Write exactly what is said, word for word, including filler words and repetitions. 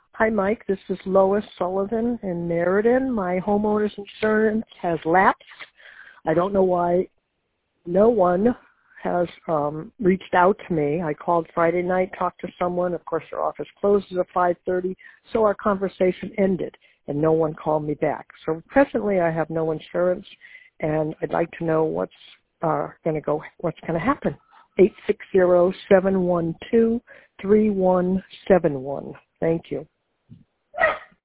Hi, Mike. This is Lois Sullivan in Meriden. My homeowner's insurance has lapsed. I don't know why no one has um, reached out to me. I called Friday night, talked to someone. Of course, their office closes at five thirty, so our conversation ended, and no one called me back. So presently, I have no insurance, and I'd like to know what's uh, going to go, what's going to happen. eight six zero, seven one two, three one seven one. Thank you.